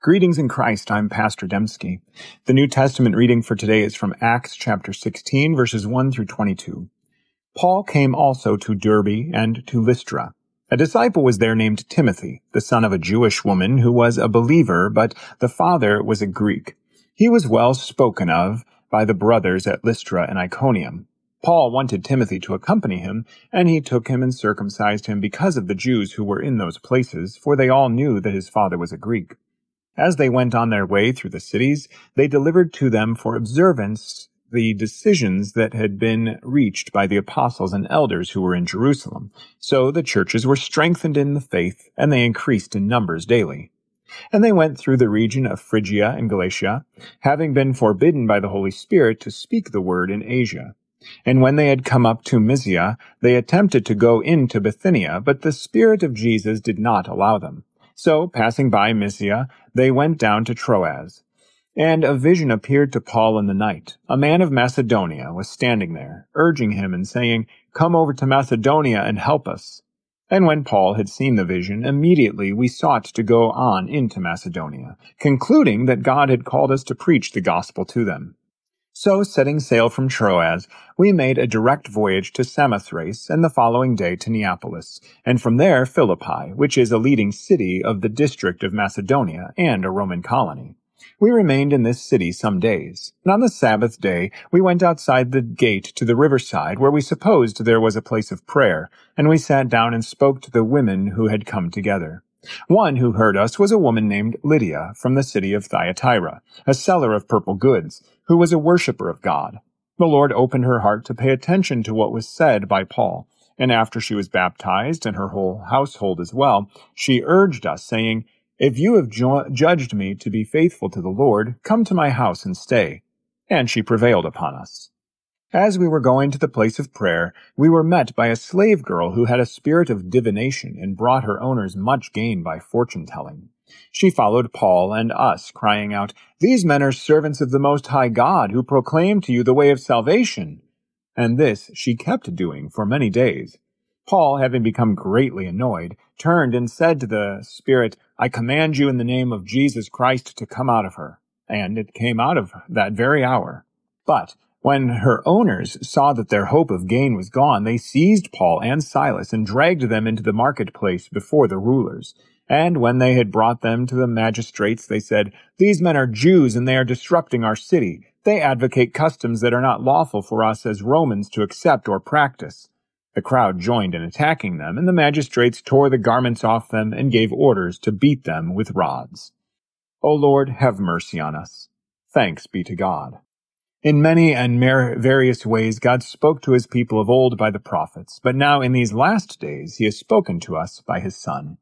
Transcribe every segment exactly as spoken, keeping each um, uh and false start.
Greetings in Christ, I'm Pastor Dembski. The New Testament reading for today is from Acts chapter sixteen, verses one through twenty-two. Paul came also to Derbe and to Lystra. A disciple was there named Timothy, the son of a Jewish woman who was a believer, but the father was a Greek. He was well spoken of by the brothers at Lystra and Iconium. Paul wanted Timothy to accompany him, and he took him and circumcised him because of the Jews who were in those places, for they all knew that his father was a Greek. As they went on their way through the cities, they delivered to them for observance the decisions that had been reached by the apostles and elders who were in Jerusalem. So the churches were strengthened in the faith, and they increased in numbers daily. And they went through the region of Phrygia and Galatia, having been forbidden by the Holy Spirit to speak the word in Asia. And when they had come up to Mysia, they attempted to go into Bithynia, but the Spirit of Jesus did not allow them. So, passing by Mysia, they went down to Troas. And a vision appeared to Paul in the night. A man of Macedonia was standing there, urging him and saying, "Come over to Macedonia and help us." And when Paul had seen the vision, immediately we sought to go on into Macedonia, concluding that God had called us to preach the gospel to them. So, setting sail from Troas, we made a direct voyage to Samothrace, and the following day to Neapolis, and from there Philippi, which is a leading city of the district of Macedonia and a Roman colony. We remained in this city some days, and on the Sabbath day we went outside the gate to the riverside, where we supposed there was a place of prayer, and we sat down and spoke to the women who had come together. One who heard us was a woman named Lydia from the city of Thyatira, a seller of purple goods, who was a worshiper of God. The Lord opened her heart to pay attention to what was said by Paul, and after she was baptized, and her whole household as well, she urged us, saying, "If you have ju- judged me to be faithful to the Lord, come to my house and stay." And she prevailed upon us. As we were going to the place of prayer, we were met by a slave girl who had a spirit of divination and brought her owners much gain by fortune-telling. She followed Paul and us, crying out, "These men are servants of the Most High God, who proclaim to you the way of salvation." And this she kept doing for many days. Paul, having become greatly annoyed, turned and said to the spirit, "I command you in the name of Jesus Christ to come out of her." And it came out of her that very hour. But when her owners saw that their hope of gain was gone, they seized Paul and Silas and dragged them into the marketplace before the rulers. And when they had brought them to the magistrates, they said, "These men are Jews, and they are disrupting our city. They advocate customs that are not lawful for us as Romans to accept or practice." The crowd joined in attacking them, and the magistrates tore the garments off them and gave orders to beat them with rods. O Lord, have mercy on us. Thanks be to God. In many and mer- various ways, God spoke to his people of old by the prophets, but now in these last days he has spoken to us by his Son.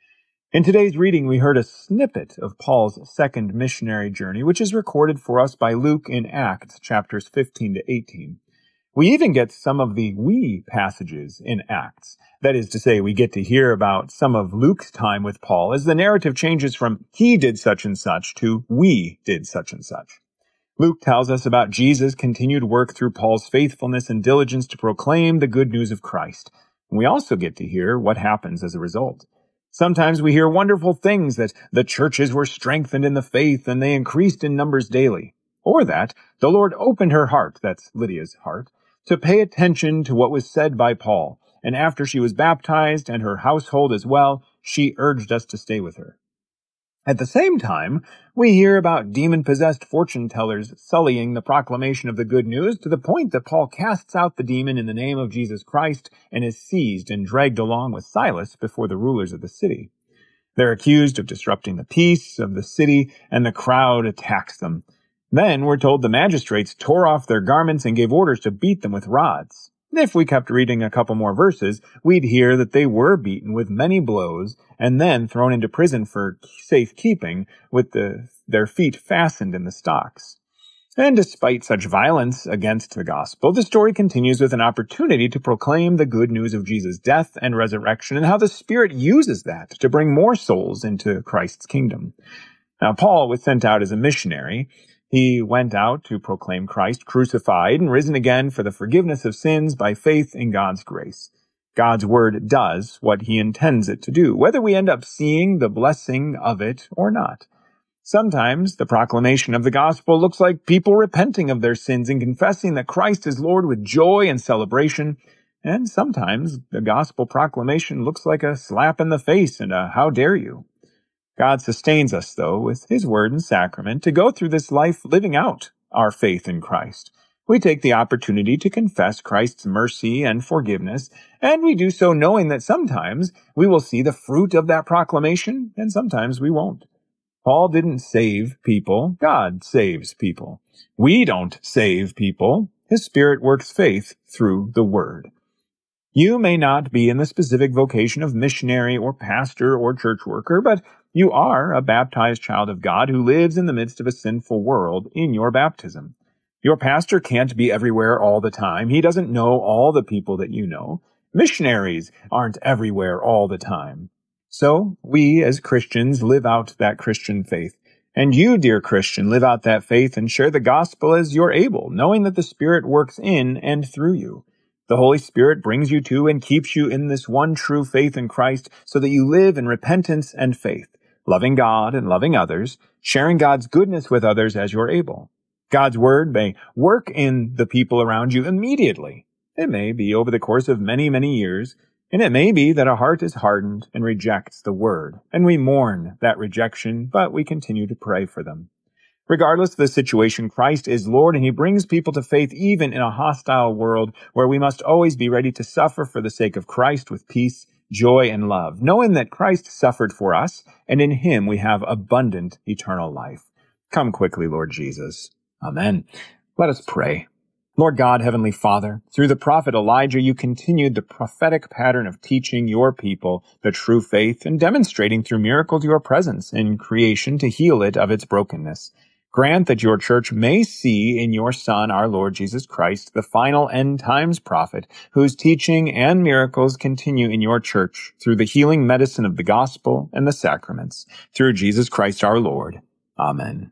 In today's reading, we heard a snippet of Paul's second missionary journey, which is recorded for us by Luke in Acts chapters fifteen to eighteen. We even get some of the we passages in Acts. That is to say, we get to hear about some of Luke's time with Paul as the narrative changes from he did such and such to we did such and such. Luke tells us about Jesus' continued work through Paul's faithfulness and diligence to proclaim the good news of Christ. And we also get to hear what happens as a result. Sometimes we hear wonderful things that the churches were strengthened in the faith and they increased in numbers daily. Or that the Lord opened her heart, that's Lydia's heart, to pay attention to what was said by Paul. And after she was baptized and her household as well, she urged us to stay with her. At the same time, we hear about demon-possessed fortune-tellers sullying the proclamation of the good news to the point that Paul casts out the demon in the name of Jesus Christ and is seized and dragged along with Silas before the rulers of the city. They're accused of disrupting the peace of the city, and the crowd attacks them. Then we're told the magistrates tore off their garments and gave orders to beat them with rods. If we kept reading a couple more verses, we'd hear that they were beaten with many blows and then thrown into prison for safekeeping with the, their feet fastened in the stocks. And despite such violence against the gospel, the story continues with an opportunity to proclaim the good news of Jesus' death and resurrection and how the Spirit uses that to bring more souls into Christ's kingdom. Now, Paul was sent out as a missionary. He went out to proclaim Christ crucified and risen again for the forgiveness of sins by faith in God's grace. God's word does what he intends it to do, whether we end up seeing the blessing of it or not. Sometimes the proclamation of the gospel looks like people repenting of their sins and confessing that Christ is Lord with joy and celebration. And sometimes the gospel proclamation looks like a slap in the face and a how dare you. God sustains us, though, with His word and sacrament to go through this life living out our faith in Christ. We take the opportunity to confess Christ's mercy and forgiveness, and we do so knowing that sometimes we will see the fruit of that proclamation, and sometimes we won't. Paul didn't save people. God saves people. We don't save people. His Spirit works faith through the Word. You may not be in the specific vocation of missionary or pastor or church worker, but you are a baptized child of God who lives in the midst of a sinful world in your baptism. Your pastor can't be everywhere all the time. He doesn't know all the people that you know. Missionaries aren't everywhere all the time. So we as Christians live out that Christian faith. And you, dear Christian, live out that faith and share the gospel as you're able, knowing that the Spirit works in and through you. The Holy Spirit brings you to and keeps you in this one true faith in Christ so that you live in repentance and faith, loving God and loving others, sharing God's goodness with others as you're able. God's word may work in the people around you immediately. It may be over the course of many, many years, and it may be that a heart is hardened and rejects the word, and we mourn that rejection, but we continue to pray for them. Regardless of the situation, Christ is Lord, and He brings people to faith even in a hostile world where we must always be ready to suffer for the sake of Christ with peace, joy, and love, knowing that Christ suffered for us, and in Him we have abundant eternal life. Come quickly, Lord Jesus. Amen. Let us pray. Lord God, Heavenly Father, through the prophet Elijah, you continued the prophetic pattern of teaching your people the true faith and demonstrating through miracles your presence in creation to heal it of its brokenness. Grant that your church may see in your Son, our Lord Jesus Christ, the final end times prophet, whose teaching and miracles continue in your church through the healing medicine of the gospel and the sacraments, through Jesus Christ our Lord. Amen.